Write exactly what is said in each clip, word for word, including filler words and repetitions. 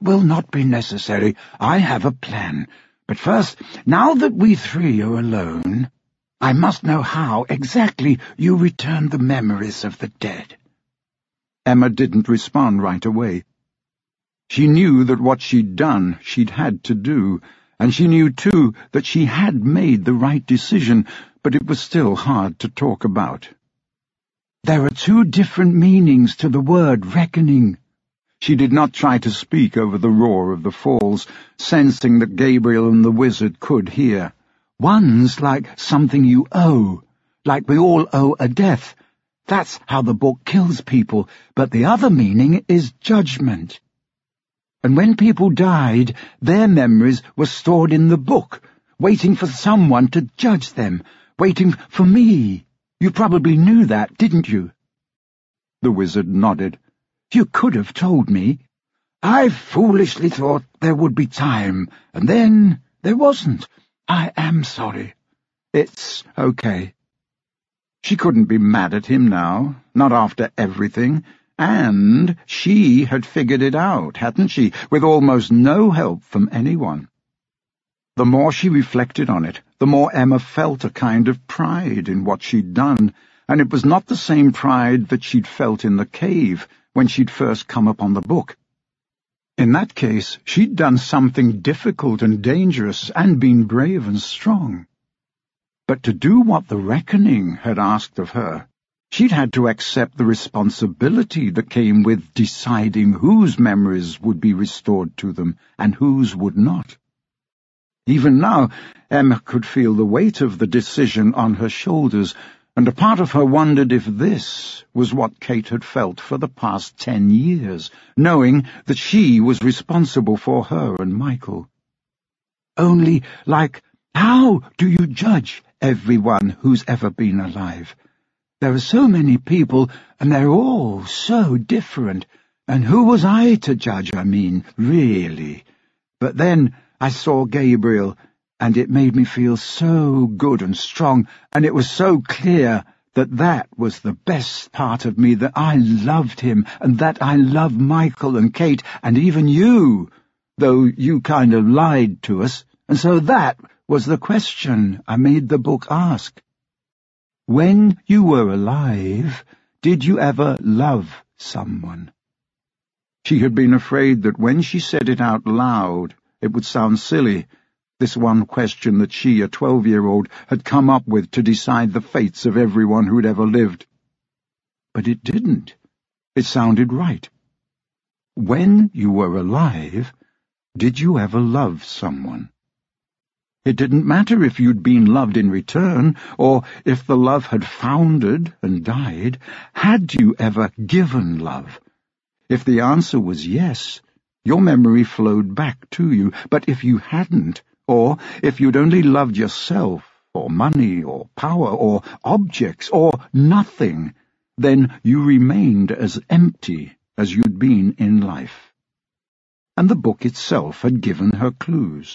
will not be necessary. I have a plan. But first, now that we three are alone, I must know how exactly you returned the memories of the dead." Emma didn't respond right away. She knew that what she'd done she'd had to do, and she knew, too, that she had made the right decision, but it was still hard to talk about. "There are two different meanings to the word reckoning." She did not try to speak over the roar of the falls, sensing that Gabriel and the wizard could hear. "One's like something you owe, like we all owe a death. That's how the book kills people, but the other meaning is judgment. And when people died, their memories were stored in the book, waiting for someone to judge them, waiting for me. You probably knew that, didn't you?" The wizard nodded. "You could have told me. I foolishly thought there would be time, and then there wasn't. I am sorry. It's okay." She couldn't be mad at him now, not after everything, and she had figured it out, hadn't she, with almost no help from anyone. The more she reflected on it, the more Emma felt a kind of pride in what she'd done, and it was not the same pride that she'd felt in the cave when she'd first come upon the book. In that case, she'd done something difficult and dangerous and been brave and strong. But to do what the reckoning had asked of her, she'd had to accept the responsibility that came with deciding whose memories would be restored to them and whose would not. Even now, Emma could feel the weight of the decision on her shoulders, and a part of her wondered if this was what Kate had felt for the past ten years, knowing that she was responsible for her and Michael. "Only, like, how do you judge everyone who's ever been alive? There are so many people, and they're all so different. And who was I to judge, I mean, really? But then I saw Gabriel, and it made me feel so good and strong, and it was so clear that that was the best part of me, that I loved him, and that I loved Michael and Kate, and even you, though you kind of lied to us, and so that was the question I made the book ask. When you were alive, did you ever love someone?" She had been afraid that when she said it out loud, it would sound silly, this one question that she, a twelve-year-old, had come up with to decide the fates of everyone who'd ever lived. But it didn't. It sounded right. When you were alive, did you ever love someone? It didn't matter if you'd been loved in return, or if the love had foundered and died. Had you ever given love? If the answer was yes, your memory flowed back to you, but if you hadn't, or if you'd only loved yourself, or money, or power, or objects, or nothing, then you remained as empty as you'd been in life. And the book itself had given her clues.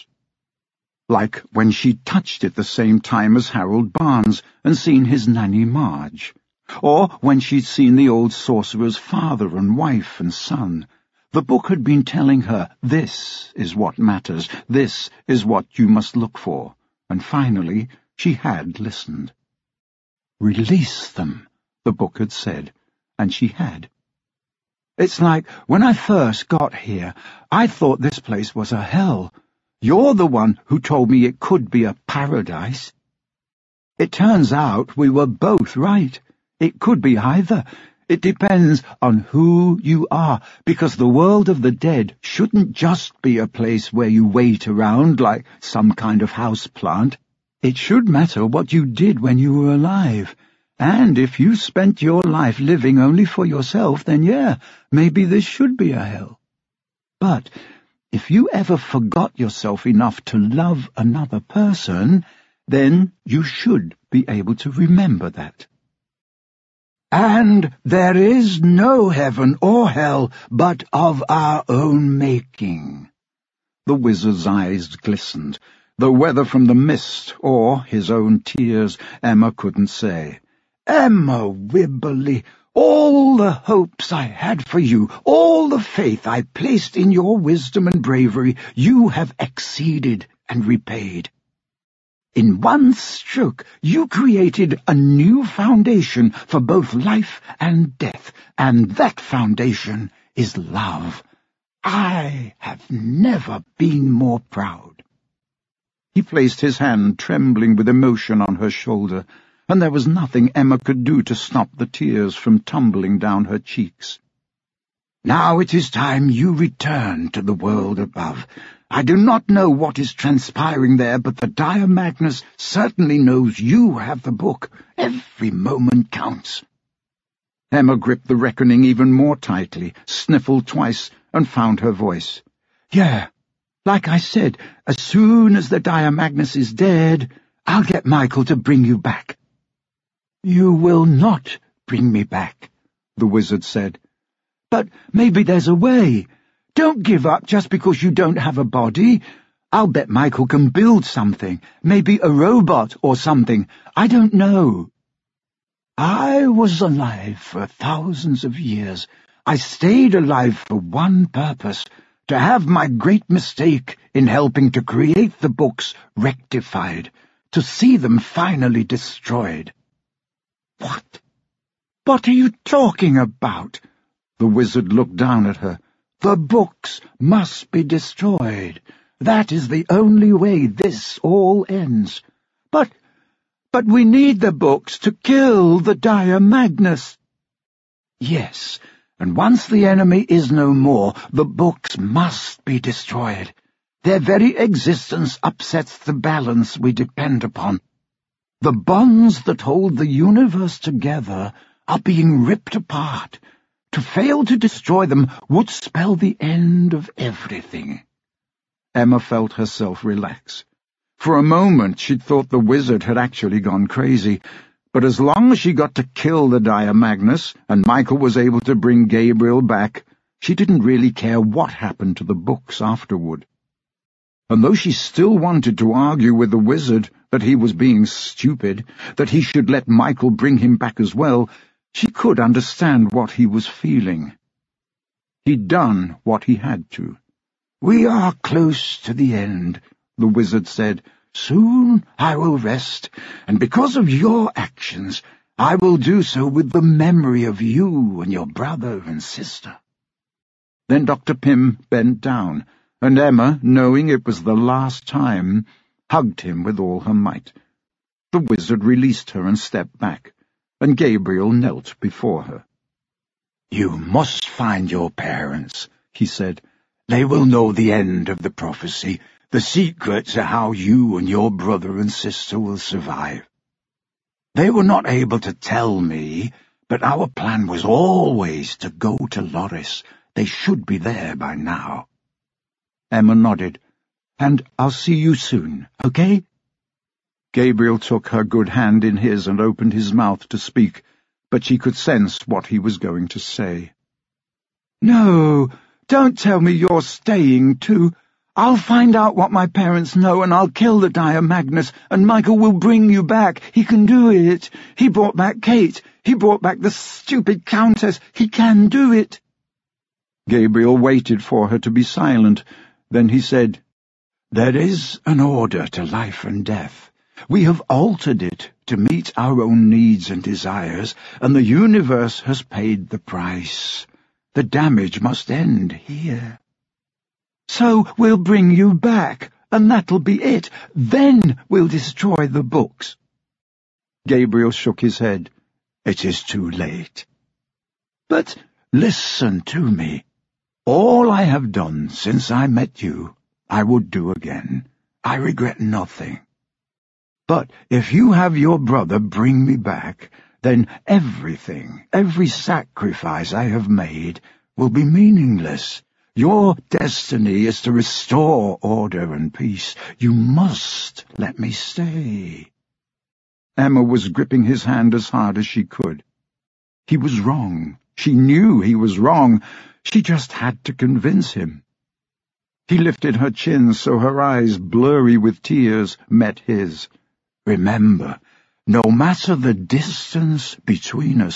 Like when she'd touched it the same time as Harold Barnes and seen his nanny Marge, or when she'd seen the old sorcerer's father and wife and son. The book had been telling her, this is what matters, this is what you must look for, and finally she had listened. "Release them," the book had said, and she had. "It's like when I first got here, I thought this place was a hell. You're the one who told me it could be a paradise. It turns out we were both right. It could be either. It depends on who you are, because the world of the dead shouldn't just be a place where you wait around like some kind of house plant. It should matter what you did when you were alive. And if you spent your life living only for yourself, then yeah, maybe this should be a hell. But if you ever forgot yourself enough to love another person, then you should be able to remember that. And there is no heaven or hell but of our own making." The wizard's eyes glistened, though whether from the mist or his own tears, Emma couldn't say. "Emma Wibberley, All the hopes I had for you, all the faith I placed in your wisdom and bravery, you have exceeded and repaid. In one stroke, you created a new foundation for both life and death, and that foundation is love. I have never been more proud. He placed his hand, trembling with emotion, on her shoulder, and there was nothing Emma could do to stop the tears from tumbling down her cheeks. Now it is time you return to the world above. I do not know what is transpiring there, but the Dire Magnus certainly knows you have the book. Every moment counts. Emma gripped the reckoning even more tightly, sniffled twice, and found her voice. Yeah, like I said, as soon as the Dire Magnus is dead, I'll get Michael to bring you back. You will not bring me back, the wizard said. But maybe there's a way. Don't give up just because you don't have a body. I'll bet Michael can build something, maybe a robot or something. I don't know. I was alive for thousands of years. I stayed alive for one purpose, to have my great mistake in helping to create the books rectified, to see them finally destroyed. What? What are you talking about? The wizard looked down at her. The books must be destroyed. That is the only way this all ends. But, but we need the books to kill the Dire Magnus. Yes, and once the enemy is no more, the books must be destroyed. Their very existence upsets the balance we depend upon. The bonds that hold the universe together are being ripped apart. To fail to destroy them would spell the end of everything. Emma felt herself relax. For a moment she'd thought the wizard had actually gone crazy, but as long as she got to kill the Dire Magnus and Michael was able to bring Gabriel back, she didn't really care what happened to the books afterward. And though she still wanted to argue with the wizard that he was being stupid, that he should let Michael bring him back as well, she could understand what he was feeling. He'd done what he had to. We are close to the end, the wizard said. Soon I will rest, and because of your actions, I will do so with the memory of you and your brother and sister. Then Doctor Pym bent down, and Emma, knowing it was the last time, hugged him with all her might. The wizard released her and stepped back, and Gabriel knelt before her. You must find your parents, he said. They will know the end of the prophecy, the secret to how you and your brother and sister will survive. They were not able to tell me, but our plan was always to go to Loris. They should be there by now. Emma nodded. And I'll see you soon, okay? Gabriel took her good hand in his and opened his mouth to speak, but she could sense what he was going to say. No, don't tell me you're staying too. I'll find out what my parents know, and I'll kill the Dire Magnus, and Michael will bring you back. He can do it. He brought back Kate. He brought back the stupid Countess. He can do it. Gabriel waited for her to be silent. Then he said, There is an order to life and death. We have altered it to meet our own needs and desires, and the universe has paid the price. The damage must end here. So we'll bring you back, and that'll be it. Then we'll destroy the books. Gabriel shook his head. It is too late. But listen to me. All I have done since I met you, I would do again. I regret nothing. But if you have your brother bring me back, then everything, every sacrifice I have made, will be meaningless. Your destiny is to restore order and peace. You must let me stay. Emma was gripping his hand as hard as she could. He was wrong. She knew he was wrong. She just had to convince him. He lifted her chin so her eyes, blurry with tears, met his. Remember, no matter the distance between us,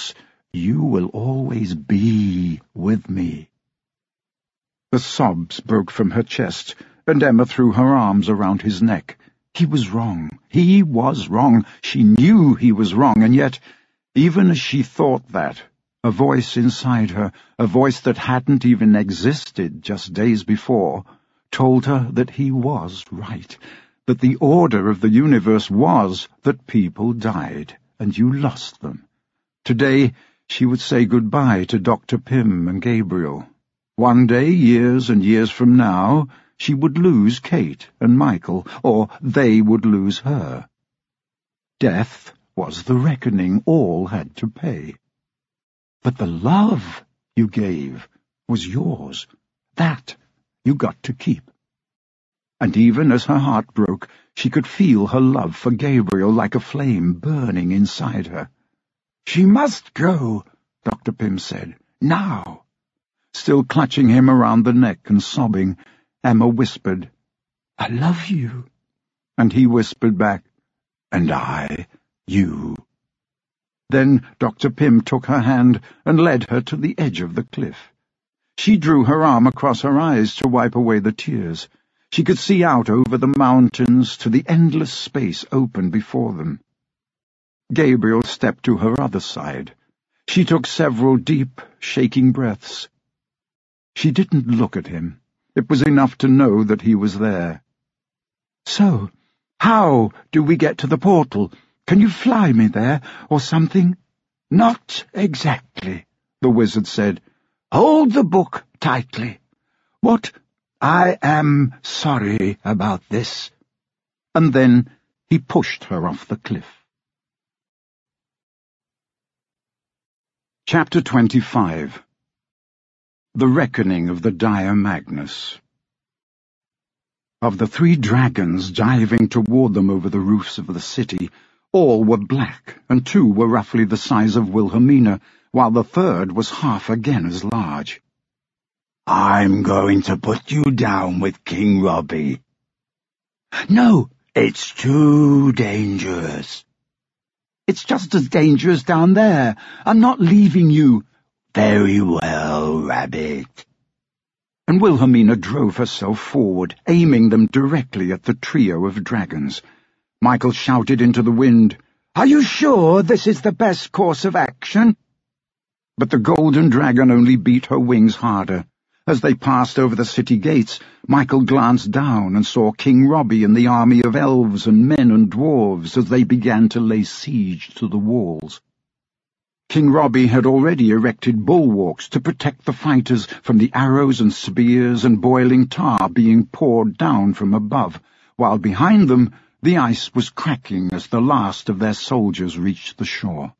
You will always be with me." The sobs broke from her chest, and Emma threw her arms around his neck. He was wrong. He was wrong. She knew he was wrong, and yet, even as she thought that, a voice inside her, a voice that hadn't even existed just days before, told her that he was right, that the order of the universe was that people died, and you lost them. Today she would say goodbye to Doctor Pym and Gabriel. One day, years and years from now, she would lose Kate and Michael, or they would lose her. Death was the reckoning all had to pay. But the love you gave was yours. That you got to keep. And even as her heart broke, she could feel her love for Gabriel like a flame burning inside her. "She must go," Doctor Pym said. "Now." Still clutching him around the neck and sobbing, Emma whispered, "I love you." And he whispered back, "And I, you." Then Doctor Pym took her hand and led her to the edge of the cliff. She drew her arm across her eyes to wipe away the tears. She could see out over the mountains to the endless space open before them. Gabriel stepped to her other side. She took several deep, shaking breaths. She didn't look at him. It was enough to know that he was there. "So, how do we get to the portal? Can you fly me there, or something?" "Not exactly," the wizard said. "Hold the book tightly. What? I am sorry about this." And then he pushed her off the cliff. Chapter twenty-five. The Reckoning of the Dire Magnus. Of the three dragons diving toward them over the roofs of the city, all were black, and two were roughly the size of Wilhelmina, while the third was half again as large. "I'm going to put you down with King Robbie." "No, it's too dangerous." "It's just as dangerous down there. I'm not leaving you." "Very well, Rabbit." And Wilhelmina drove herself forward, aiming them directly at the trio of dragons. Michael shouted into the wind, "Are you sure this is the best course of action?" But the golden dragon only beat her wings harder. As they passed over the city gates, Michael glanced down and saw King Robbie and the army of elves and men and dwarves as they began to lay siege to the walls. King Robbie had already erected bulwarks to protect the fighters from the arrows and spears and boiling tar being poured down from above, while behind them the ice was cracking as the last of their soldiers reached the shore.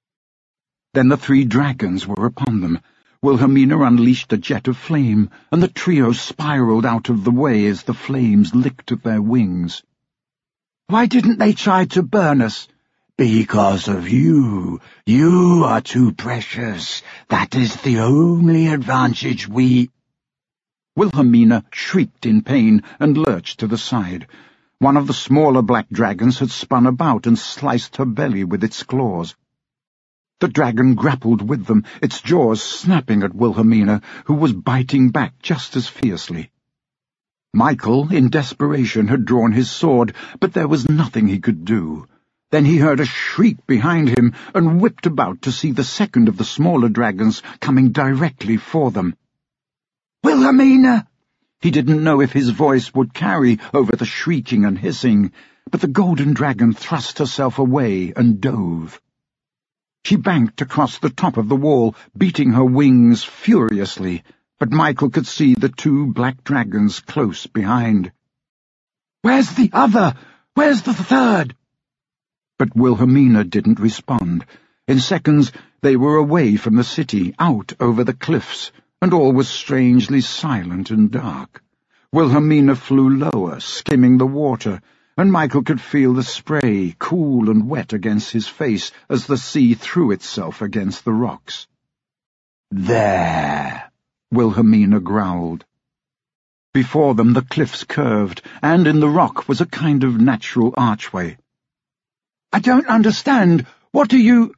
Then the three dragons were upon them. Wilhelmina unleashed a jet of flame, and the trio spiraled out of the way as the flames licked at their wings. "Why didn't they try to burn us?" "Because of you. You are too precious. That is the only advantage we—" Wilhelmina shrieked in pain and lurched to the side. One of the smaller black dragons had spun about and sliced her belly with its claws. The dragon grappled with them, its jaws snapping at Wilhelmina, who was biting back just as fiercely. Michael, in desperation, had drawn his sword, but there was nothing he could do. Then he heard a shriek behind him and whipped about to see the second of the smaller dragons coming directly for them. "Wilhelmina!" He didn't know if his voice would carry over the shrieking and hissing, but the golden dragon thrust herself away and dove. She banked across the top of the wall, beating her wings furiously, but Michael could see the two black dragons close behind. "Where's the other? Where's the third?" But Wilhelmina didn't respond. In seconds they were away from the city, out over the cliffs, and all was strangely silent and dark. Wilhelmina flew lower, skimming the water, and Michael could feel the spray, cool and wet against his face as the sea threw itself against the rocks. "There," Wilhelmina growled. Before them the cliffs curved, and in the rock was a kind of natural archway. "I don't understand. What are you—"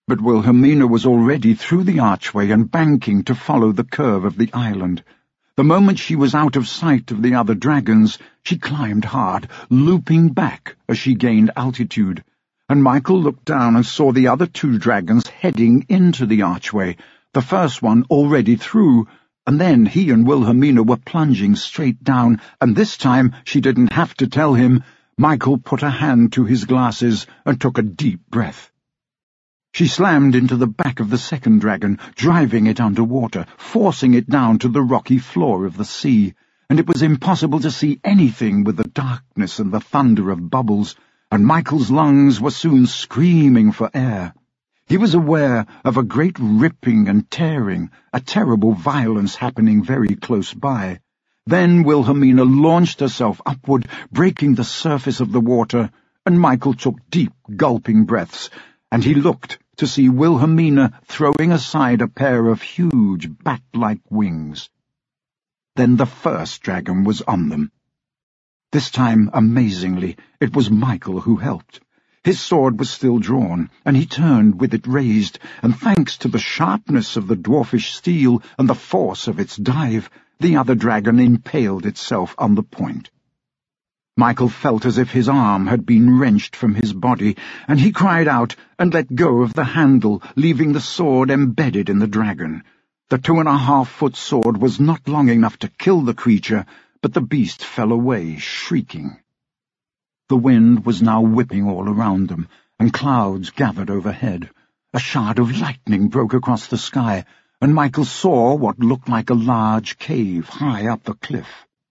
But Wilhelmina was already through the archway and banking to follow the curve of the island. The moment she was out of sight of the other dragons, she climbed hard, looping back as she gained altitude, and Michael looked down and saw the other two dragons heading into the archway, the first one already through, and then he and Wilhelmina were plunging straight down, and this time she didn't have to tell him. Michael put a hand to his glasses and took a deep breath. She slammed into the back of the second dragon, driving it underwater, forcing it down to the rocky floor of the sea, and it was impossible to see anything with the darkness and the thunder of bubbles, and Michael's lungs were soon screaming for air. He was aware of a great ripping and tearing, a terrible violence happening very close by. Then Wilhelmina launched herself upward, breaking the surface of the water, and Michael took deep, gulping breaths, and he looked to see Wilhelmina throwing aside a pair of huge, bat-like wings. Then the first dragon was on them. This time, amazingly, it was Michael who helped. His sword was still drawn, and he turned with it raised, and thanks to the sharpness of the dwarfish steel and the force of its dive, the other dragon impaled itself on the point. Michael felt as if his arm had been wrenched from his body, and he cried out and let go of the handle, leaving the sword embedded in the dragon. The two-and-a-half-foot sword was not long enough to kill the creature, but the beast fell away, shrieking. The wind was now whipping all around them, and clouds gathered overhead. A shard of lightning broke across the sky, and Michael saw what looked like a large cave high up the cliff.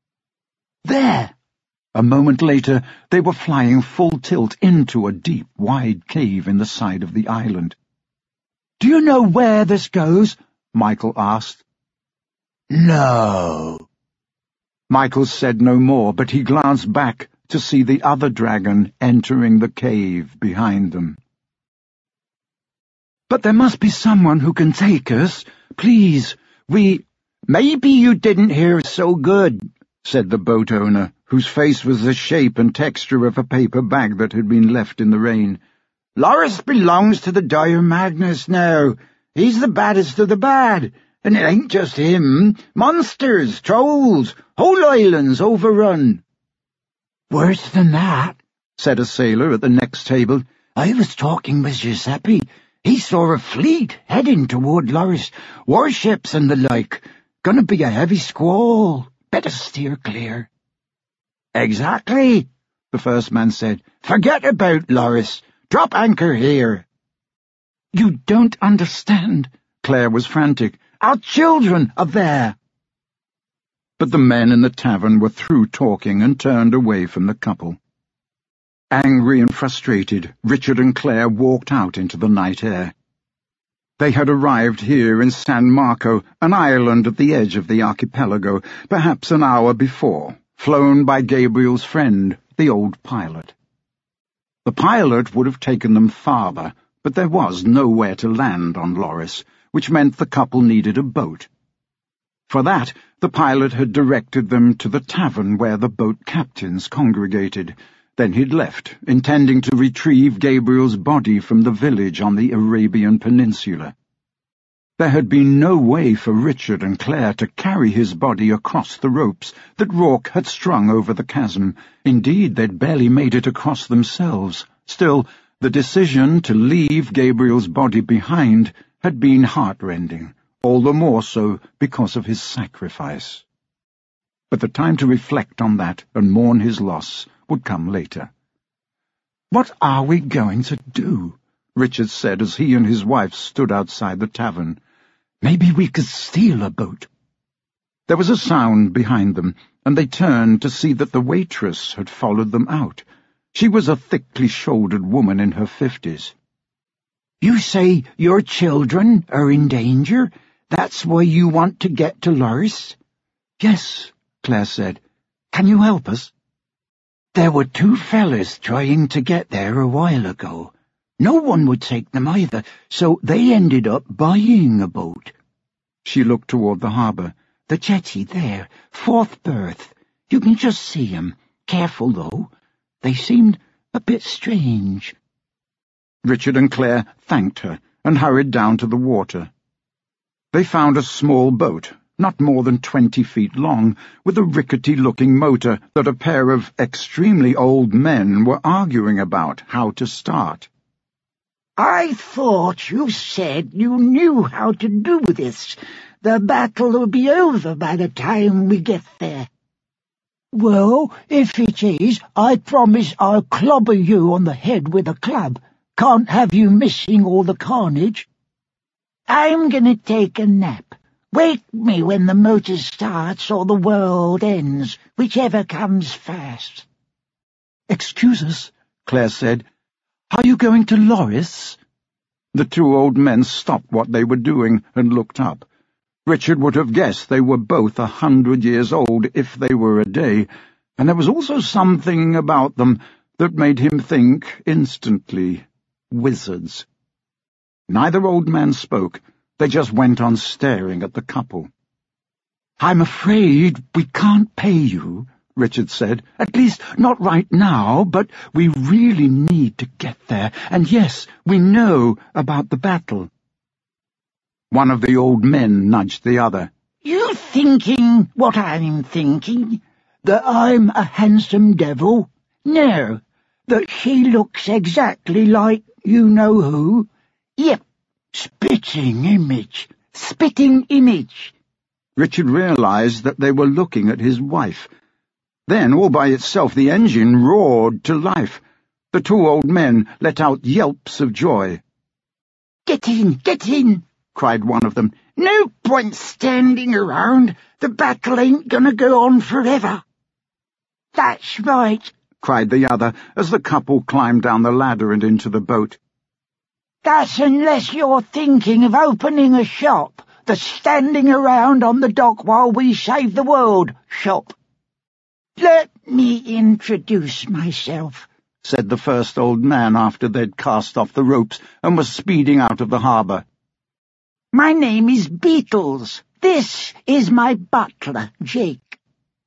There! A moment later, they were flying full tilt into a deep, wide cave in the side of the island. "Do you know where this goes?" Michael asked. "No." Michael said no more, but he glanced back to see the other dragon entering the cave behind them. "But there must be someone who can take us. Please, we—" "Maybe you didn't hear so good," said the boat owner, whose face was the shape and texture of a paper bag that had been left in the rain. "Loris belongs to the Dire Magnus now. He's the baddest of the bad, and it ain't just him. Monsters, trolls, whole islands overrun." "Worse than that," said a sailor at the next table. "I was talking with Giuseppe. He saw a fleet heading toward Loris, warships and the like. Gonna be a heavy squall. Better steer clear." "Exactly," the first man said. "Forget about Loris. Drop anchor here." "You don't understand." Claire was frantic. "Our children are there." But the men in the tavern were through talking and turned away from the couple. Angry and frustrated, Richard and Claire walked out into the night air. They had arrived here in San Marco, an island at the edge of the archipelago, perhaps an hour before, flown by Gabriel's friend, the old pilot. The pilot would have taken them farther, but there was nowhere to land on Loris, which meant the couple needed a boat. For that, the pilot had directed them to the tavern where the boat captains congregated. Then he'd left, intending to retrieve Gabriel's body from the village on the Arabian Peninsula. There had been no way for Richard and Claire to carry his body across the ropes that Rourke had strung over the chasm. Indeed, they'd barely made it across themselves. Still, the decision to leave Gabriel's body behind had been heartrending, all the more so because of his sacrifice. But the time to reflect on that and mourn his loss would come later. "What are we going to do?" Richard said as he and his wife stood outside the tavern. "Maybe we could steal a boat." There was a sound behind them, and they turned to see that the waitress had followed them out. She was a thickly shouldered woman in her fifties. "You say your children are in danger? That's why you want to get to Loris?" "Yes," Claire said. "Can you help us?" "There were two fellas trying to get there a while ago. No one would take them either, so they ended up buying a boat." She looked toward the harbour. "The jetty there, fourth berth. You can just see 'em. Careful, though. They seemed a bit strange." Richard and Claire thanked her and hurried down to the water. They found a small boat, not more than twenty feet long, with a rickety-looking motor that a pair of extremely old men were arguing about how to start. "I thought you said you knew how to do this. The battle will be over by the time we get there." "Well, if it is, I promise I'll clobber you on the head with a club. Can't have you missing all the carnage." "I'm gonna take a nap. Wake me when the motor starts or the world ends, whichever comes first." "Excuse us," Claire said. "Are you going to Loris?" The two old men stopped what they were doing and looked up. Richard would have guessed they were both a hundred years old if they were a day, and there was also something about them that made him think instantly wizards. Neither old man spoke. They just went on staring at the couple. "I'm afraid we can't pay you," Richard said. "At least not right now, but we really need to get there, and yes, we know about the battle." One of the old men nudged the other. "You thinking what I'm thinking? That I'm a handsome devil? No. That she looks exactly like you-know-who? Yep. Spitting image. Spitting image." Richard realized that they were looking at his wife. Then, all by itself, the engine roared to life. The two old men let out yelps of joy. "Get in, get in!" cried one of them. "No point standing around. The battle ain't gonna go on forever." "That's right," cried the other, as the couple climbed down the ladder and into the boat. "That's unless you're thinking of opening a shop, the standing around on the dock while we save the world shop." "Let me introduce myself," said the first old man after they'd cast off the ropes and were speeding out of the harbour. "My name is Beetles. This is my butler, Jake."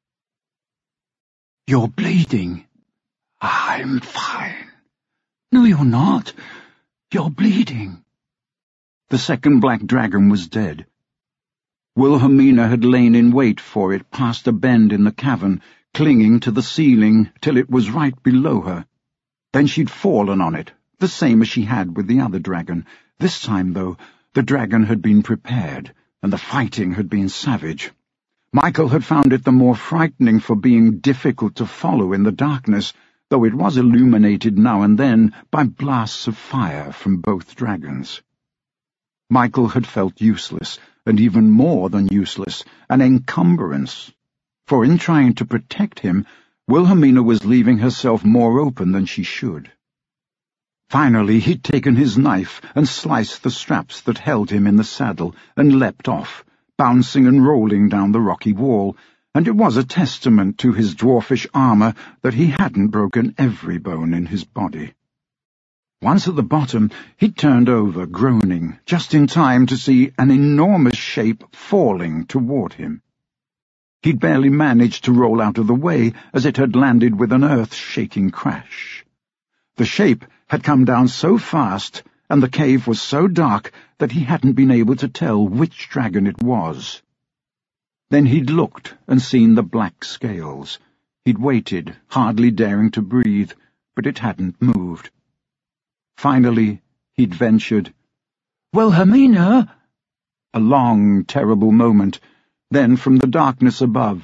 "You're bleeding." "I'm fine." "No, you're not. You're bleeding." The second black dragon was dead. Wilhelmina had lain in wait for it past a bend in the cavern, clinging to the ceiling till it was right below her. Then she'd fallen on it, the same as she had with the other dragon. This time, though, the dragon had been prepared, and the fighting had been savage. Michael had found it the more frightening for being difficult to follow in the darkness, though it was illuminated now and then by blasts of fire from both dragons. Michael had felt useless, and even more than useless, an encumbrance. For in trying to protect him, Wilhelmina was leaving herself more open than she should. Finally, he'd taken his knife and sliced the straps that held him in the saddle and leapt off, bouncing and rolling down the rocky wall, and it was a testament to his dwarfish armour that he hadn't broken every bone in his body. Once at the bottom, he turned over, groaning, just in time to see an enormous shape falling toward him. He'd barely managed to roll out of the way as it had landed with an earth-shaking crash. The shape had come down so fast, and the cave was so dark that he hadn't been able to tell which dragon it was. Then he'd looked and seen the black scales. He'd waited, hardly daring to breathe, but it hadn't moved. Finally, he'd ventured, "Wilhelmina!" A long, terrible moment. Then, from the darkness above,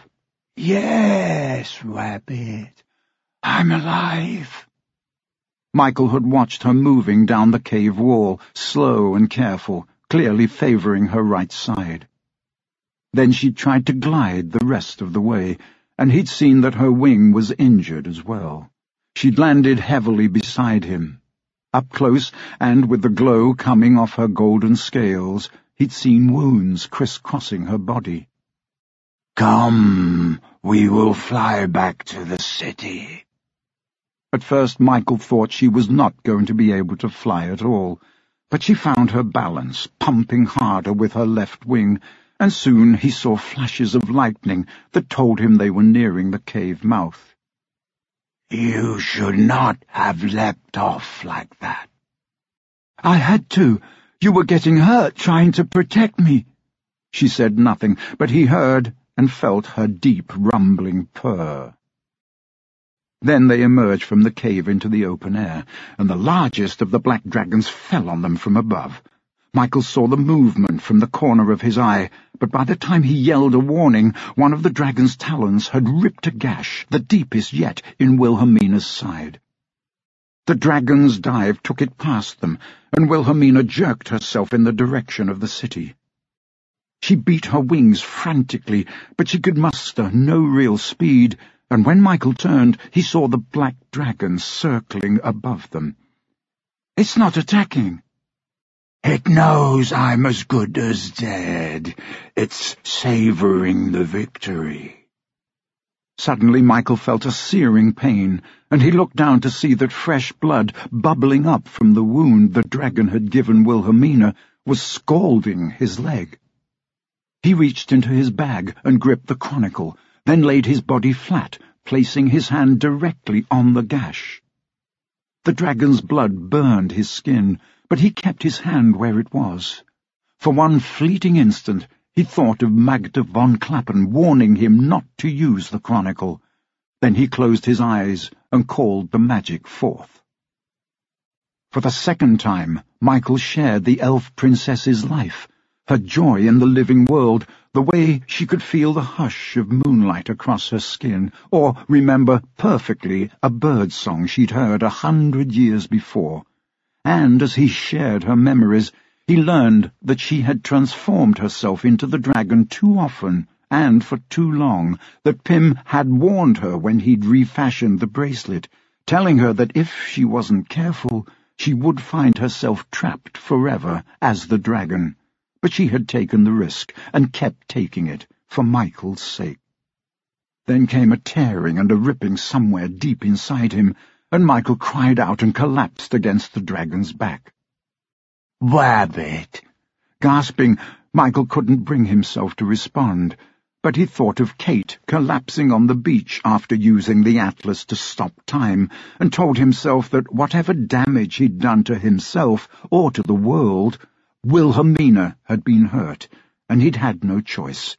"Yes, Rabbit, I'm alive." Michael had watched her moving down the cave wall, slow and careful, clearly favouring her right side. Then she'd tried to glide the rest of the way, and he'd seen that her wing was injured as well. She'd landed heavily beside him. Up close, and with the glow coming off her golden scales, he'd seen wounds criss-crossing her body. "Come, we will fly back to the city." At first Michael thought she was not going to be able to fly at all, but she found her balance, pumping harder with her left wing, and soon he saw flashes of lightning that told him they were nearing the cave mouth. "You should not have leapt off like that." "I had to. You were getting hurt trying to protect me." She said nothing, but he heard and felt her deep, rumbling purr. Then they emerged from the cave into the open air, and the largest of the black dragons fell on them from above. Michael saw the movement from the corner of his eye, but by the time he yelled a warning, one of the dragon's talons had ripped a gash, the deepest yet, in Wilhelmina's side. The dragon's dive took it past them, and Wilhelmina jerked herself in the direction of the city. She beat her wings frantically, but she could muster no real speed, and when Michael turned, he saw the black dragon circling above them. "It's not attacking." "It knows I'm as good as dead. It's savouring the victory." Suddenly Michael felt a searing pain, and he looked down to see that fresh blood, bubbling up from the wound the dragon had given Wilhelmina, was scalding his leg. He reached into his bag and gripped the chronicle, then laid his body flat, placing his hand directly on the gash. The dragon's blood burned his skin, but he kept his hand where it was. For one fleeting instant, he thought of Magda von Klappen warning him not to use the chronicle. Then he closed his eyes and called the magic forth. For the second time, Michael shared the elf princess's life, her joy in the living world, the way she could feel the hush of moonlight across her skin, or remember perfectly a bird song she'd heard a hundred years before. And as he shared her memories, he learned that she had transformed herself into the dragon too often and for too long, that Pym had warned her when he'd refashioned the bracelet, telling her that if she wasn't careful, she would find herself trapped forever as the dragon. But she had taken the risk, and kept taking it, for Michael's sake. Then came a tearing and a ripping somewhere deep inside him, and Michael cried out and collapsed against the dragon's back. "Wabbit!" Gasping, Michael couldn't bring himself to respond, but he thought of Kate collapsing on the beach after using the atlas to stop time, and told himself that whatever damage he'd done to himself or to the world, Wilhelmina had been hurt, and he'd had no choice.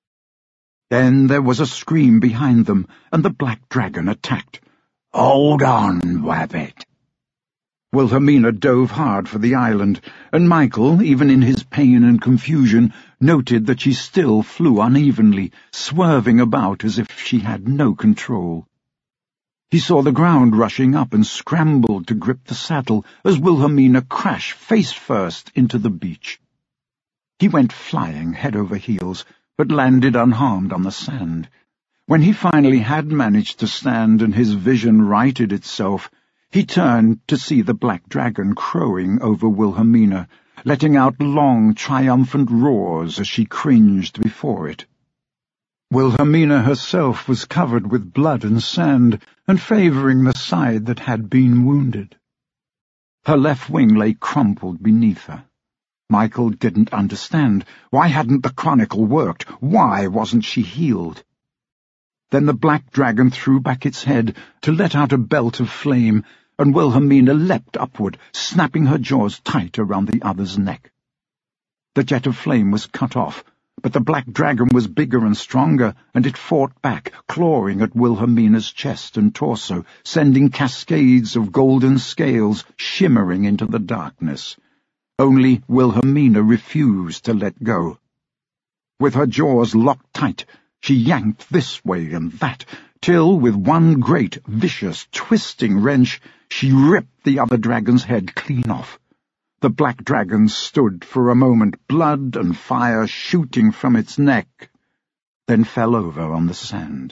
Then there was a scream behind them, and the black dragon attacked. "Hold on, Wabbit!" Wilhelmina dove hard for the island, and Michael, even in his pain and confusion, noted that she still flew unevenly, swerving about as if she had no control. He saw the ground rushing up and scrambled to grip the saddle as Wilhelmina crashed face-first into the beach. He went flying head over heels, but landed unharmed on the sand. When he finally had managed to stand and his vision righted itself, he turned to see the black dragon crowing over Wilhelmina, letting out long, triumphant roars as she cringed before it. Wilhelmina herself was covered with blood and sand, and favouring the side that had been wounded. Her left wing lay crumpled beneath her. Michael didn't understand. Why hadn't the chronicle worked? Why wasn't she healed? Then the black dragon threw back its head to let out a belt of flame, and Wilhelmina leapt upward, snapping her jaws tight around the other's neck. The jet of flame was cut off, but the black dragon was bigger and stronger, and it fought back, clawing at Wilhelmina's chest and torso, sending cascades of golden scales shimmering into the darkness. Only Wilhelmina refused to let go. With her jaws locked tight, she yanked this way and that, till, with one great, vicious, twisting wrench, she ripped the other dragon's head clean off. The black dragon stood for a moment, blood and fire shooting from its neck, then fell over on the sand.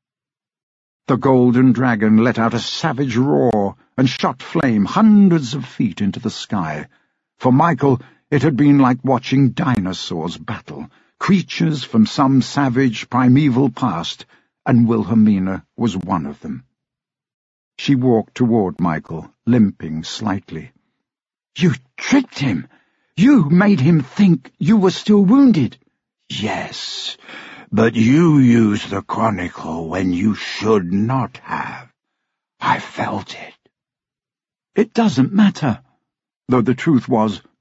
The golden dragon let out a savage roar and shot flame hundreds of feet into the sky. For Michael, it had been like watching dinosaurs battle, creatures from some savage, primeval past, and Wilhelmina was one of them. She walked toward Michael, limping slightly. "You tricked him! You made him think you were still wounded!" "Yes, but you used the chronicle when you should not have. I felt it." It doesn't matter. Though the truth was,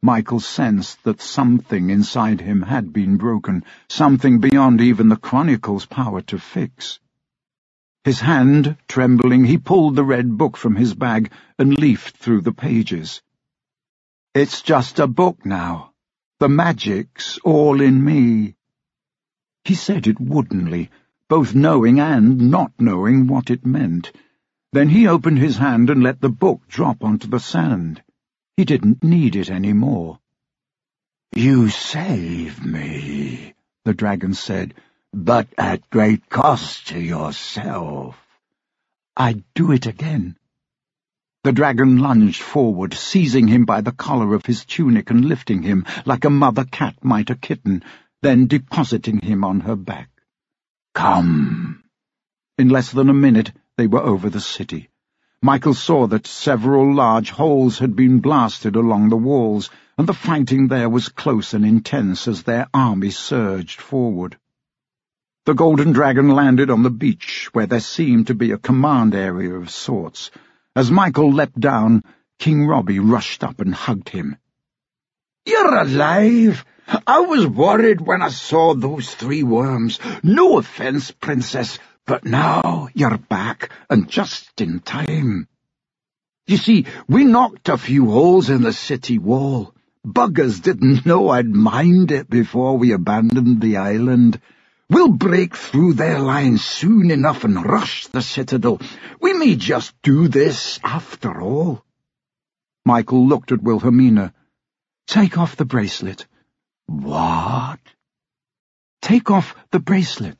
Michael sensed that something inside him had been broken, something beyond even the Chronicle's power to fix. His hand, trembling, he pulled the red book from his bag and leafed through the pages. "It's just a book now. The magic's all in me." He said it woodenly, both knowing and not knowing what it meant. Then he opened his hand and let the book drop onto the sand. He didn't need it any more. "You saved me," the dragon said, "but at great cost to yourself." "I'd do it again." The dragon lunged forward, seizing him by the collar of his tunic and lifting him like a mother cat might a kitten, then depositing him on her back. "Come." In less than a minute they were over the city. Michael saw that several large holes had been blasted along the walls, and the fighting there was close and intense as their army surged forward. The Golden Dragon landed on the beach, where there seemed to be a command area of sorts. As Michael leapt down, King Robbie rushed up and hugged him. "You're alive! I was worried when I saw those three worms. No offence, Princess, but now you're back, and just in time. You see, we knocked a few holes in the city wall. Buggers didn't know I'd mind it before we abandoned the island. We'll break through their lines soon enough and rush the citadel. We may just do this after all." Michael looked at Wilhelmina. "Take off the bracelet." "What?" "Take off the bracelet."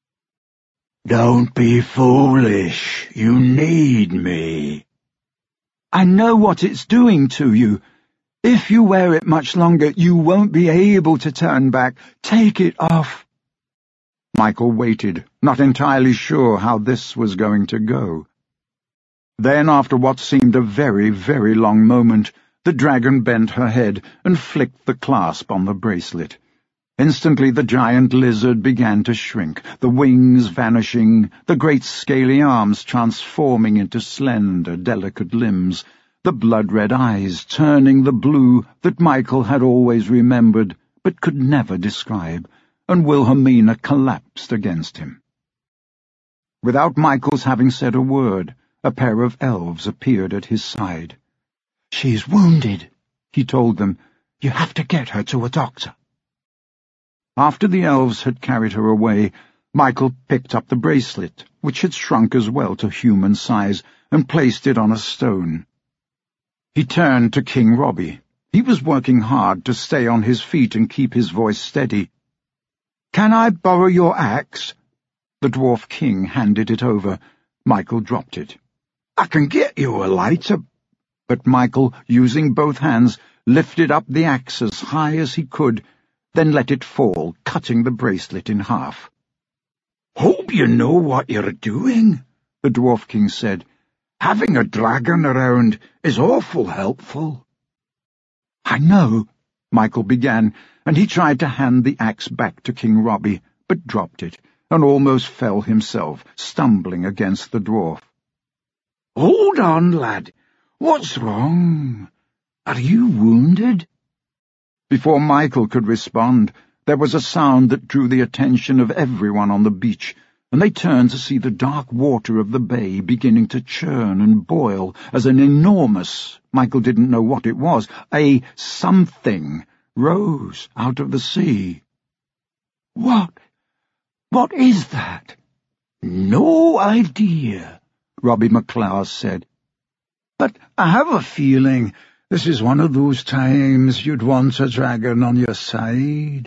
"Don't be foolish. You need me." "I know what it's doing to you. If you wear it much longer, you won't be able to turn back. Take it off." Michael waited, not entirely sure how this was going to go. Then, after what seemed a very, very long moment, the dragon bent her head and flicked the clasp on the bracelet. Instantly the giant lizard began to shrink, the wings vanishing, the great scaly arms transforming into slender, delicate limbs, the blood-red eyes turning the blue that Michael had always remembered but could never describe, and Wilhelmina collapsed against him. Without Michael's having said a word, a pair of elves appeared at his side. "She's wounded," he told them. "You have to get her to a doctor." After the elves had carried her away, Michael picked up the bracelet, which had shrunk as well to human size, and placed it on a stone. He turned to King Robbie. He was working hard to stay on his feet and keep his voice steady. "Can I borrow your axe?" The dwarf king handed it over. Michael dropped it. "I can get you a lighter." But Michael, using both hands, lifted up the axe as high as he could, then let it fall, cutting the bracelet in half. "Hope you know what you're doing," the Dwarf King said. "Having a dragon around is awful helpful." "I know," Michael began, and he tried to hand the axe back to King Robbie, but dropped it, and almost fell himself, stumbling against the dwarf. "Hold on, lad. What's wrong? Are you wounded?" Before Michael could respond, there was a sound that drew the attention of everyone on the beach, and they turned to see the dark water of the bay beginning to churn and boil as an enormous, Michael didn't know what it was, a something rose out of the sea. What? What is that?" "No idea," Robbie McClure said. "But I have a feeling this is one of those times you'd want a dragon on your side."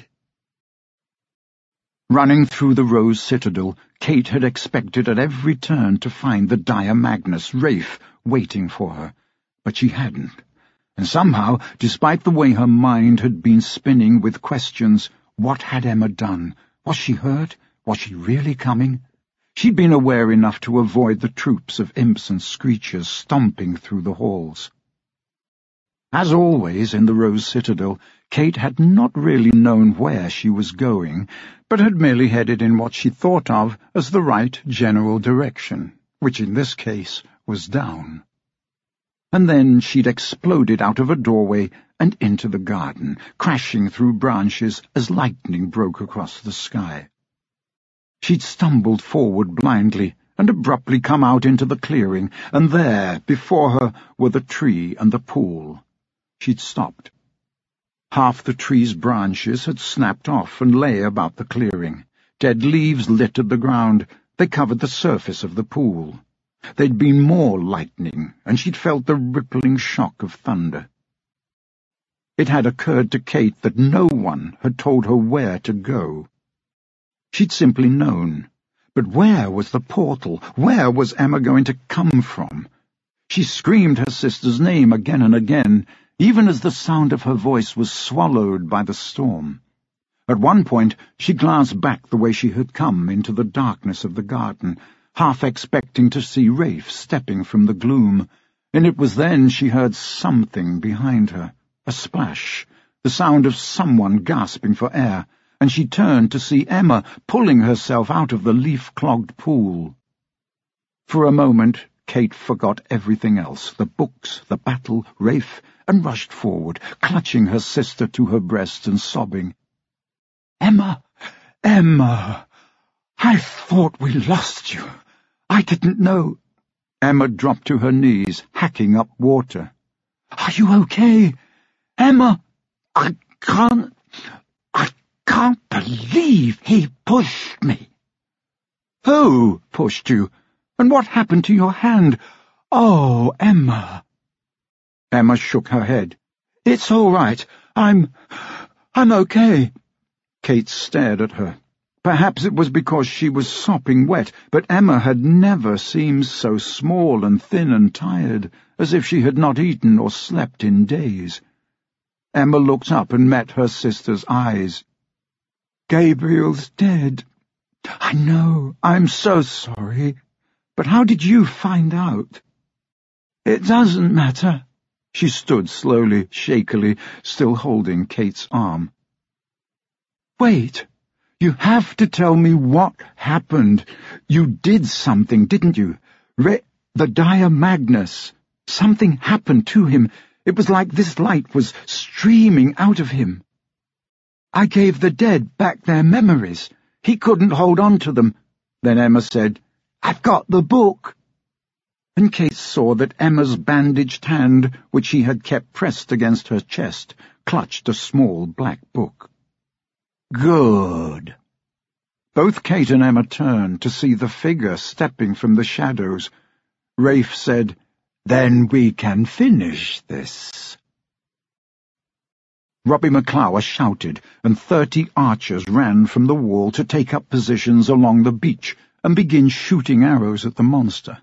Running through the Rose Citadel, Kate had expected at every turn to find the dire Magnus, Rafe, waiting for her. But she hadn't. And somehow, despite the way her mind had been spinning with questions, what had Emma done? Was she hurt? Was she really coming? She'd been aware enough to avoid the troops of imps and screechers stomping through the halls. As always in the Rose Citadel, Kate had not really known where she was going, but had merely headed in what she thought of as the right general direction, which in this case was down. And then she'd exploded out of a doorway and into the garden, crashing through branches as lightning broke across the sky. She'd stumbled forward blindly and abruptly come out into the clearing, and there, before her, were the tree and the pool. She'd stopped. Half the tree's branches had snapped off and lay about the clearing. Dead leaves littered the ground. They covered the surface of the pool. There'd been more lightning, and she'd felt the rippling shock of thunder. It had occurred to Kate that no one had told her where to go. She'd simply known. But where was the portal? Where was Emma going to come from? She screamed her sister's name again and again, even as the sound of her voice was swallowed by the storm. At one point she glanced back the way she had come into the darkness of the garden, half expecting to see Rafe stepping from the gloom, and it was then she heard something behind her, a splash, the sound of someone gasping for air, and she turned to see Emma pulling herself out of the leaf-clogged pool. For a moment Kate forgot everything else, the books, the battle, Rafe, and rushed forward, clutching her sister to her breast and sobbing. "Emma! Emma! I thought we lost you. I didn't know." Emma dropped to her knees, hacking up water. "Are you okay? Emma! I can't... I can't believe he pushed me." "Who pushed you? And what happened to your hand? Oh, Emma!" Emma shook her head. "It's all right. I'm... I'm okay." Kate stared at her. Perhaps it was because she was sopping wet, but Emma had never seemed so small and thin and tired, as if she had not eaten or slept in days. Emma looked up and met her sister's eyes. "Gabriel's dead. I know. I'm so sorry. But how did you find out?" "It doesn't matter." She stood slowly, shakily, still holding Kate's arm. "Wait. You have to tell me what happened. You did something, didn't you? Re the Dire Magnus. Something happened to him. It was like this light was streaming out of him. I gave the dead back their memories. He couldn't hold on to them." Then Emma said, "I've got the book." And Kate saw that Emma's bandaged hand, which she had kept pressed against her chest, clutched a small black book. "Good." Both Kate and Emma turned to see the figure stepping from the shadows. Rafe said, "Then we can finish this." Robbie McClower shouted, and thirty archers ran from the wall to take up positions along the beach and begin shooting arrows at the monster.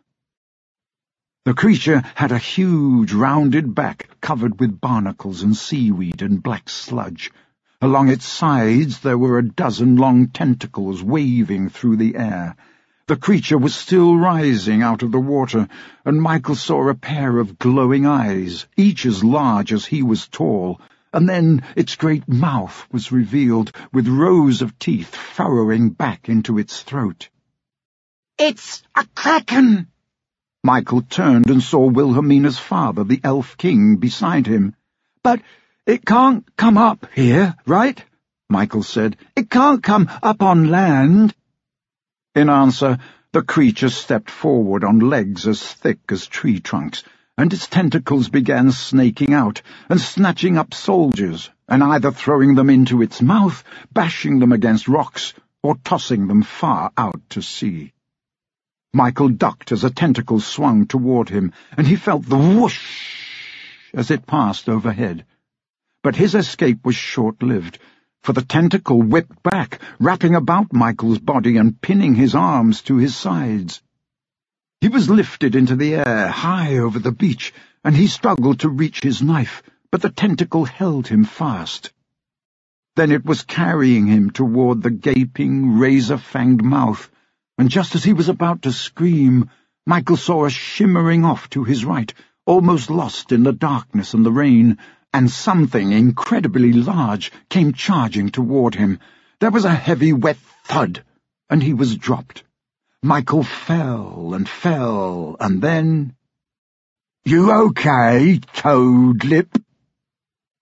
The creature had a huge, rounded back covered with barnacles and seaweed and black sludge. Along its sides there were a dozen long tentacles waving through the air. The creature was still rising out of the water, and Michael saw a pair of glowing eyes, each as large as he was tall, and then its great mouth was revealed, with rows of teeth furrowing back into its throat. "It's a kraken!" Michael turned and saw Wilhelmina's father, the Elf King, beside him. "But it can't come up here, right?" Michael said. "It can't come up on land." In answer, the creature stepped forward on legs as thick as tree trunks, and its tentacles began snaking out and snatching up soldiers, and either throwing them into its mouth, bashing them against rocks, or tossing them far out to sea. Michael ducked as a tentacle swung toward him, and he felt the whoosh as it passed overhead. But his escape was short-lived, for the tentacle whipped back, wrapping about Michael's body and pinning his arms to his sides. He was lifted into the air, high over the beach, and he struggled to reach his knife, but the tentacle held him fast. Then it was carrying him toward the gaping, razor-fanged mouth, and just as he was about to scream, Michael saw us shimmering off to his right, almost lost in the darkness and the rain, and something incredibly large came charging toward him. There was a heavy, wet thud, and he was dropped. Michael fell and fell, and then— "You okay, Toadlip?"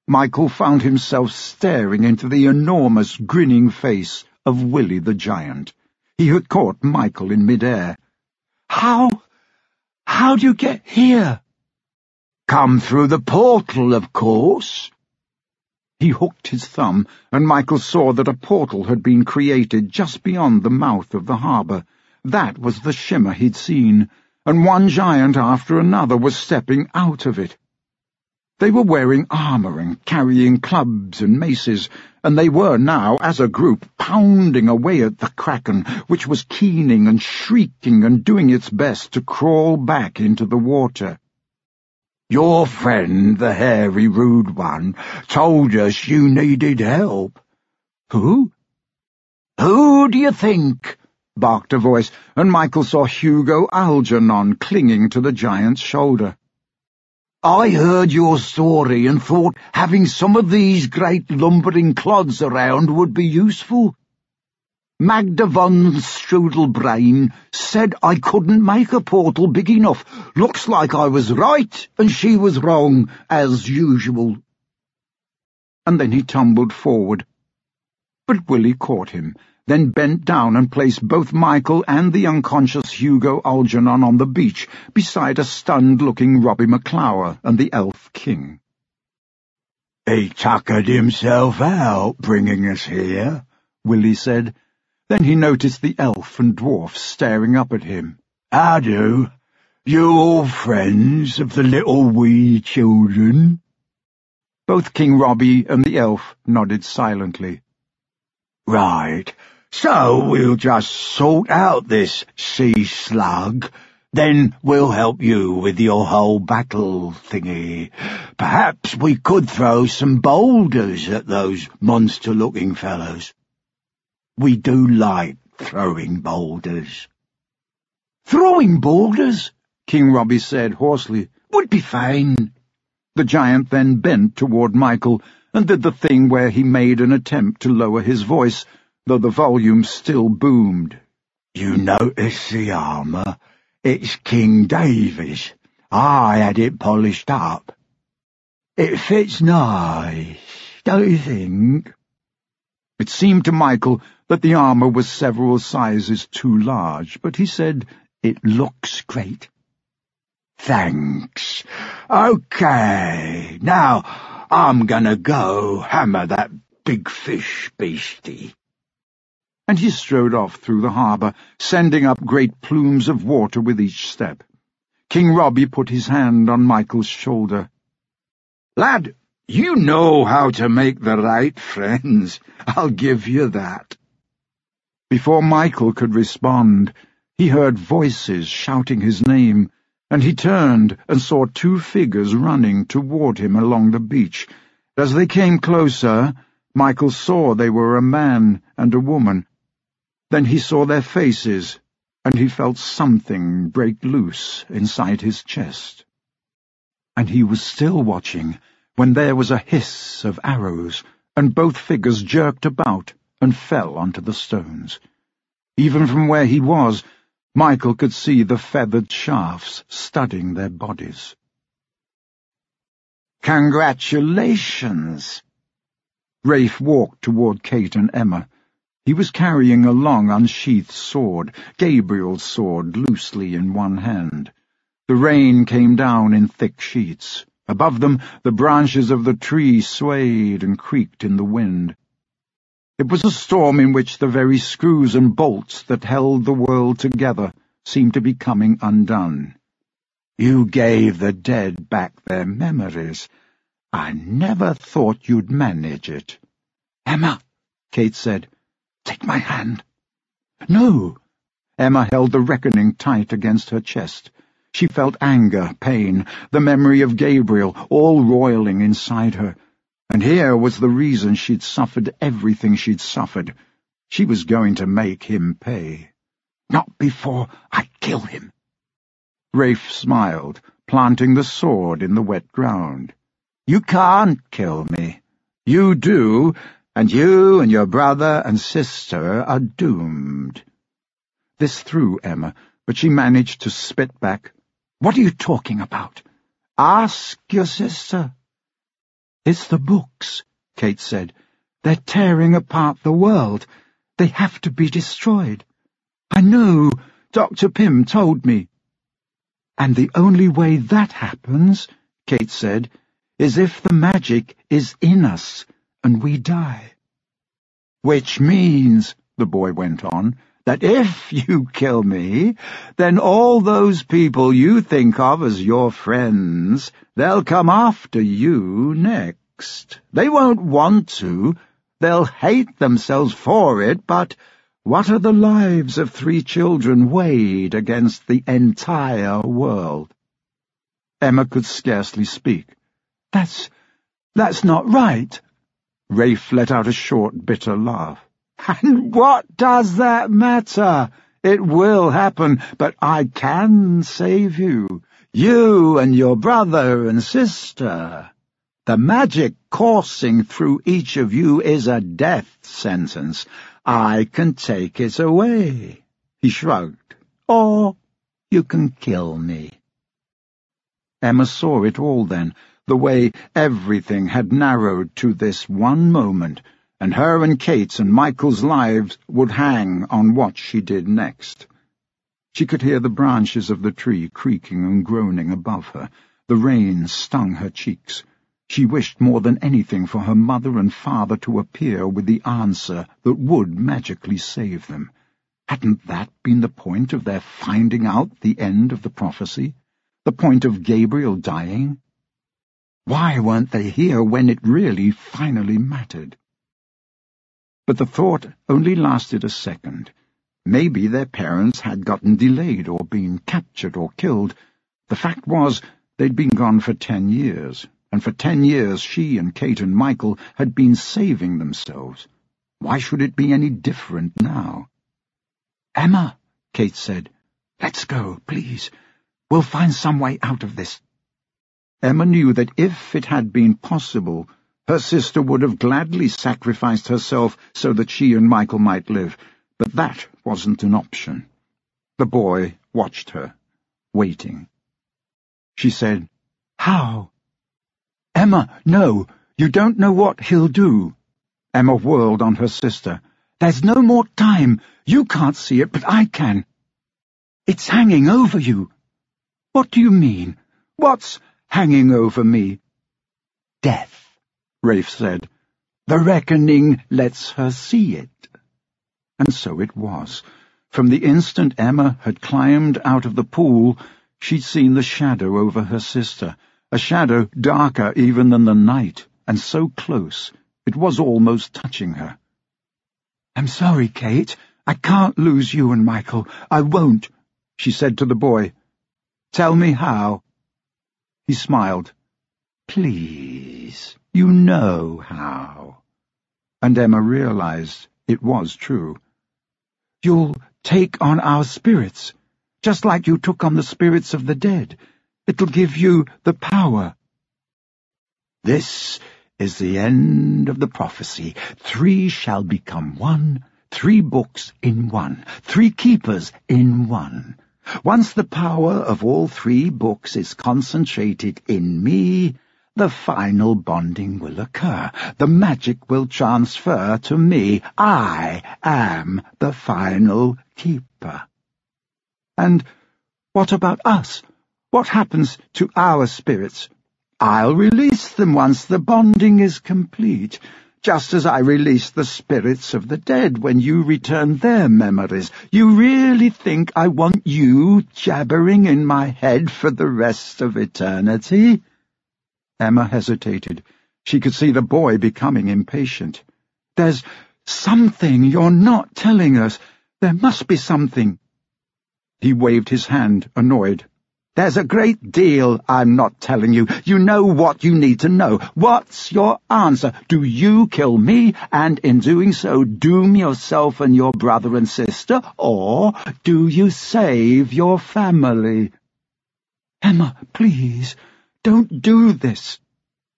Michael found himself staring into the enormous, grinning face of Willie the Giant. He had caught Michael in mid-air. How? How'd you get here? Come through the portal, of course. He hooked his thumb, and Michael saw that a portal had been created just beyond the mouth of the harbour. That was the shimmer he'd seen, and one giant after another was stepping out of it. They were wearing armour and carrying clubs and maces, and they were now, as a group, pounding away at the kraken, which was keening and shrieking and doing its best to crawl back into the water. Your friend, the hairy, rude one, told us you needed help. Who? Who do you think? Barked a voice, and Michael saw Hugo Algernon clinging to the giant's shoulder. I heard your story and thought having some of these great lumbering clods around would be useful. Magda von Strudelbrain said I couldn't make a portal big enough. Looks like I was right, and she was wrong, as usual. And then he tumbled forward. But Willie caught him, then bent down and placed both Michael and the unconscious Hugo Algernon on the beach, beside a stunned-looking Robbie McClower and the Elf King. He tuckered himself out, bringing us here, Willie said. Then he noticed the elf and dwarf staring up at him. How do? You all friends of the little wee children? Both King Robbie and the elf nodded silently. Right, so we'll just sort out this sea slug, then we'll help you with your whole battle thingy. Perhaps we could throw some boulders at those monster-looking fellows. We do like throwing boulders. Throwing boulders? King Robbie said hoarsely. Would be fine. The giant then bent toward Michael and did the thing where he made an attempt to lower his voice, though the volume still boomed. You notice the armour? It's King David's. I had it polished up. It fits nice, don't you think? It seemed to Michael that the armour was several sizes too large, but he said, "It looks great." Thanks. Okay, now I'm gonna go hammer that big fish beastie. And he strode off through the harbour, sending up great plumes of water with each step. King Robbie put his hand on Michael's shoulder. Lad, you know how to make the right friends. I'll give you that. Before Michael could respond, he heard voices shouting his name, and he turned and saw two figures running toward him along the beach. As they came closer, Michael saw they were a man and a woman. Then he saw their faces, and he felt something break loose inside his chest. And he was still watching when there was a hiss of arrows, and both figures jerked about and fell onto the stones. Even from where he was, Michael could see the feathered shafts studding their bodies. Congratulations! Rafe walked toward Kate and Emma. He was carrying a long unsheathed sword, Gabriel's sword, loosely in one hand. The rain came down in thick sheets. Above them, the branches of the tree swayed and creaked in the wind. It was a storm in which the very screws and bolts that held the world together seemed to be coming undone. You gave the dead back their memories. I never thought you'd manage it. Emma, Kate said, take my hand. No. Emma held the reckoning tight against her chest. She felt anger, pain, the memory of Gabriel, all roiling inside her. And here was the reason she'd suffered everything she'd suffered. She was going to make him pay. Not before I kill him. Rafe smiled, planting the sword in the wet ground. You can't kill me. You do, and you and your brother and sister are doomed. This threw Emma, but she managed to spit back. What are you talking about? Ask your sister. It's the books, Kate said. They're tearing apart the world. They have to be destroyed. I know, Doctor Pym told me. And the only way that happens, Kate said, is if the magic is in us and we die. Which means, the boy went on, that if you kill me, then all those people you think of as your friends, they'll come after you next. They won't want to. They'll hate themselves for it, but what are the lives of three children weighed against the entire world? Emma could scarcely speak. That's... that's not right. Rafe let out a short, bitter laugh. And what does that matter? It will happen, but I can save you. You and your brother and sister. The magic coursing through each of you is a death sentence. I can take it away. He shrugged. Or you can kill me. Emma saw it all then, the way everything had narrowed to this one moment, and her and Kate's and Michael's lives would hang on what she did next. She could hear the branches of the tree creaking and groaning above her. The rain stung her cheeks. She wished more than anything for her mother and father to appear with the answer that would magically save them. Hadn't that been the point of their finding out the end of the prophecy? The point of Gabriel dying? Why weren't they here when it really finally mattered? But the thought only lasted a second. Maybe their parents had gotten delayed or been captured or killed. The fact was, they'd been gone for ten years. And for ten years she and Kate and Michael had been saving themselves. Why should it be any different now? Emma, Kate said, let's go, please. We'll find some way out of this. Emma knew that if it had been possible, her sister would have gladly sacrificed herself so that she and Michael might live, but that wasn't an option. The boy watched her, waiting. She said, How? Emma, no, you don't know what he'll do. Emma whirled on her sister. There's no more time. You can't see it, but I can. It's hanging over you. What do you mean? What's hanging over me? Death, Rafe said. The reckoning lets her see it. And so it was. From the instant Emma had climbed out of the pool, she'd seen the shadow over her sister, a shadow darker even than the night, and so close it was almost touching her. I'm sorry, Kate. I can't lose you and Michael. I won't, she said to the boy. Tell me how. He smiled. Please, you know how. And Emma realized it was true. You'll take on our spirits, just like you took on the spirits of the dead. It'll give you the power. This is the end of the prophecy. Three shall become one, three books in one, three keepers in one. Once the power of all three books is concentrated in me, the final bonding will occur. The magic will transfer to me. I am the final keeper. And what about us? What happens to our spirits? I'll release them once the bonding is complete, just as I released the spirits of the dead when you returned their memories. You really think I want you jabbering in my head for the rest of eternity? Emma hesitated. She could see the boy becoming impatient. There's something you're not telling us. There must be something. He waved his hand, annoyed. There's a great deal I'm not telling you. You know what you need to know. What's your answer? Do you kill me, and in doing so doom yourself and your brother and sister, or do you save your family? Emma, please, don't do this.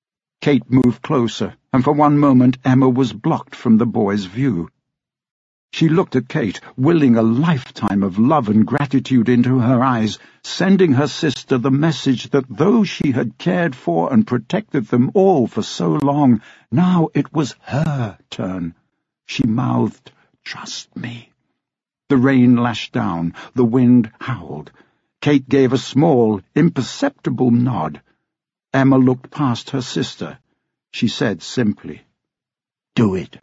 Kate moved closer, and for one moment Emma was blocked from the boy's view. She looked at Kate, willing a lifetime of love and gratitude into her eyes, sending her sister the message that though she had cared for and protected them all for so long, now it was her turn. She mouthed, "Trust me." The rain lashed down, the wind howled. Kate gave a small, imperceptible nod. Emma looked past her sister. She said simply, "Do it."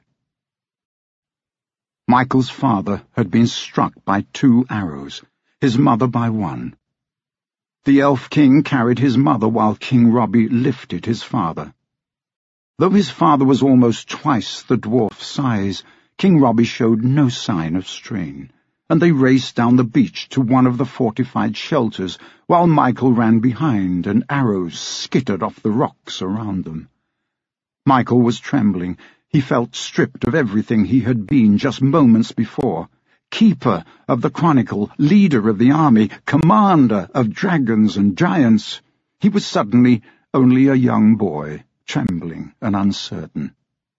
Michael's father had been struck by two arrows, his mother by one. The Elf King carried his mother while King Robbie lifted his father. Though his father was almost twice the dwarf's size, King Robbie showed no sign of strain, and they raced down the beach to one of the fortified shelters, while Michael ran behind and arrows skittered off the rocks around them. Michael was trembling. He felt stripped of everything he had been just moments before. Keeper of the Chronicle, leader of the army, commander of dragons and giants. He was suddenly only a young boy, trembling and uncertain.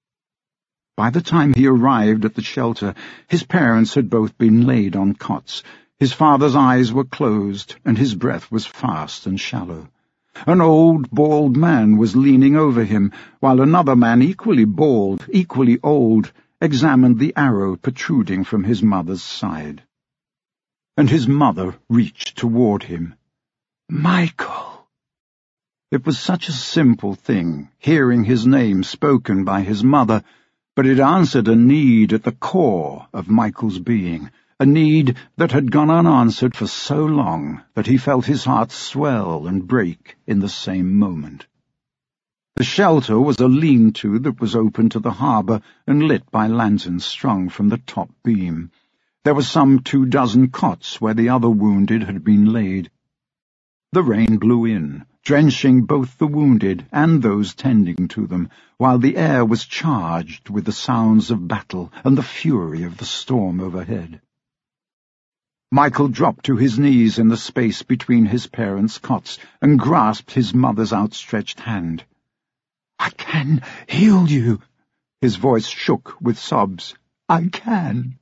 By the time he arrived at the shelter, his parents had both been laid on cots. His father's eyes were closed, and his breath was fast and shallow. An old, bald man was leaning over him, while another man, equally bald, equally old, examined the arrow protruding from his mother's side. And his mother reached toward him. "Michael!" It was such a simple thing, hearing his name spoken by his mother, but it answered a need at the core of Michael's being, a need that had gone unanswered for so long that he felt his heart swell and break in the same moment. The shelter was a lean-to that was open to the harbour and lit by lanterns strung from the top beam. There were some two dozen cots where the other wounded had been laid. The rain blew in, drenching both the wounded and those tending to them, while the air was charged with the sounds of battle and the fury of the storm overhead. Michael dropped to his knees in the space between his parents' cots and grasped his mother's outstretched hand. "I can heal you." His voice shook with sobs. "I can."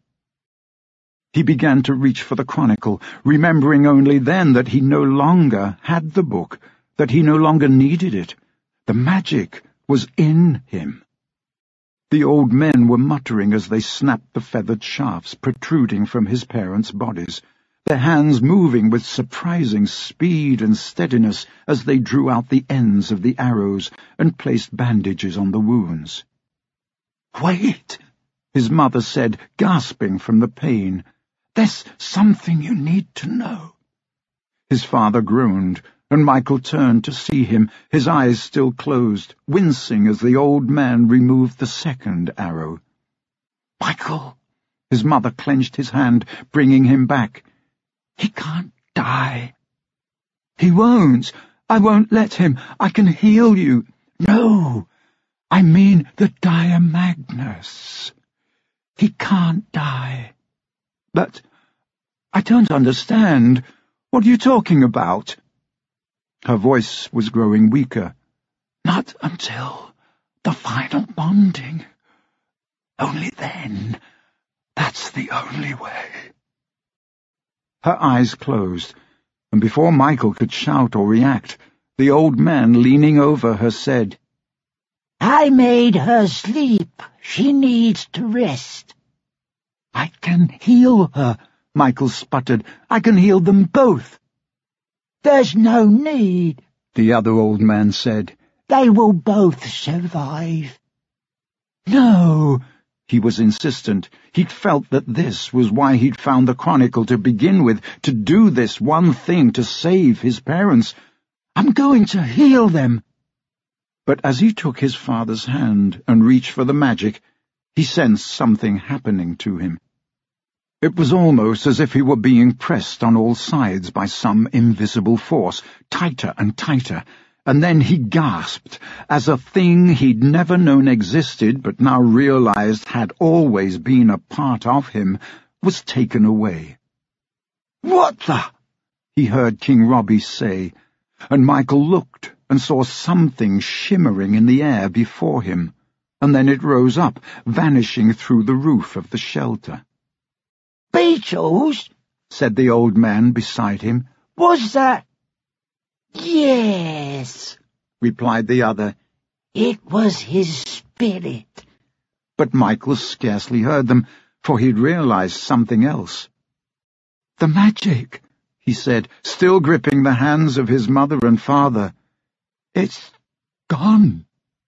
He began to reach for the Chronicle, remembering only then that he no longer had the book, that he no longer needed it. The magic was in him. The old men were muttering as they snapped the feathered shafts protruding from his parents' bodies, their hands moving with surprising speed and steadiness as they drew out the ends of the arrows and placed bandages on the wounds. "Wait," his mother said, gasping from the pain. "There's something you need to know." His father groaned, and Michael turned to see him, his eyes still closed, wincing as the old man removed the second arrow. "Michael!" His mother clenched his hand, bringing him back. "He can't die." "He won't. I won't let him. I can heal you." "No, I mean the Dire Magnus. He can't die." "But I don't understand. What are you talking about?" Her voice was growing weaker. "Not until the final bonding. Only then. That's the only way." Her eyes closed, and before Michael could shout or react, the old man leaning over her said, "I made her sleep. She needs to rest." "I can heal her," Michael sputtered. "I can heal them both." "There's no need," the other old man said. "They will both survive." "No," he was insistent. He'd felt that this was why he'd found the Chronicle to begin with, to do this one thing, to save his parents. "I'm going to heal them." But as he took his father's hand and reached for the magic, he sensed something happening to him. It was almost as if he were being pressed on all sides by some invisible force, tighter and tighter, and then he gasped, as a thing he'd never known existed but now realized had always been a part of him, was taken away. "What the?" he heard King Robbie say, and Michael looked and saw something shimmering in the air before him, and then it rose up, vanishing through the roof of the shelter. Beetles? said the old man beside him. Was that? Yes, replied the other. It was his spirit. But Michael scarcely heard them, for he'd realized something else. The magic, he said, still gripping the hands of his mother and father. It's gone.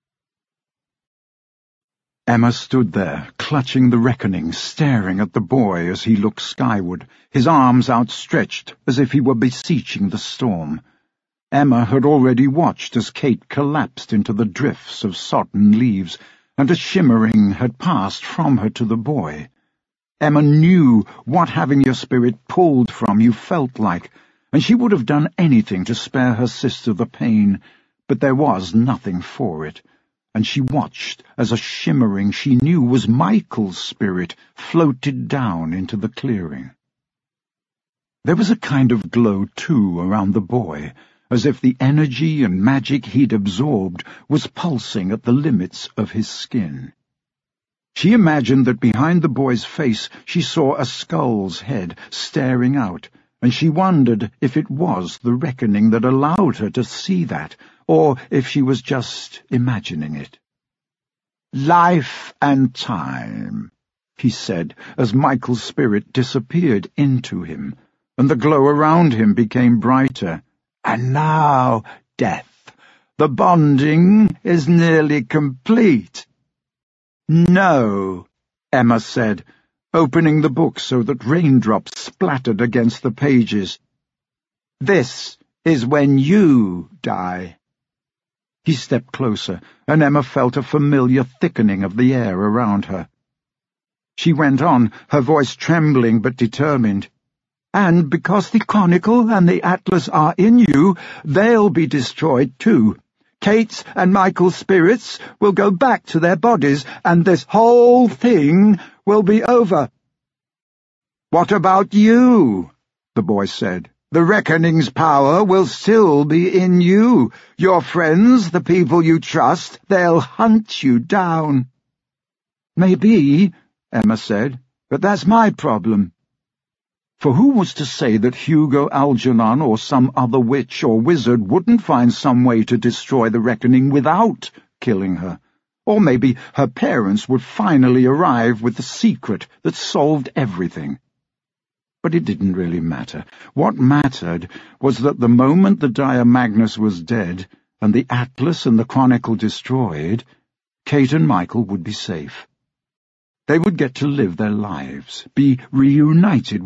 Emma stood there, clutching the reckoning, staring at the boy as he looked skyward, his arms outstretched as if he were beseeching the storm. Emma had already watched as Kate collapsed into the drifts of sodden leaves, and a shimmering had passed from her to the boy. Emma knew what having your spirit pulled from you felt like, and she would have done anything to spare her sister the pain, but there was nothing for it, and she watched as a shimmering she knew was Michael's spirit floated down into the clearing. There was a kind of glow, too, around the boy, as if the energy and magic he'd absorbed was pulsing at the limits of his skin. She imagined that behind the boy's face she saw a skull's head staring out, and she wondered if it was the reckoning that allowed her to see that, or if she was just imagining it. "Life and time," he said, as Michael's spirit disappeared into him, and the glow around him became brighter. "And now, death. The bonding is nearly complete." "No," Emma said, opening the book so that raindrops splattered against the pages. "This is when you die." He stepped closer, and Emma felt a familiar thickening of the air around her. She went on, her voice trembling but determined. "And because the Chronicle and the Atlas are in you, they'll be destroyed too. Kate's and Michael's spirits will go back to their bodies, and this whole thing will be over." "What about you?" the boy said. "The Reckoning's power will still be in you. Your friends, the people you trust, they'll hunt you down." "Maybe," Emma said, "but that's my problem." For who was to say that Hugo Algernon or some other witch or wizard wouldn't find some way to destroy the Reckoning without killing her? Or maybe her parents would finally arrive with the secret that solved everything. But it didn't really matter. What mattered was that the moment the Dire Magnus was dead, and the Atlas and the Chronicle destroyed, Kate and Michael would be safe. They would get to live their lives, be reunited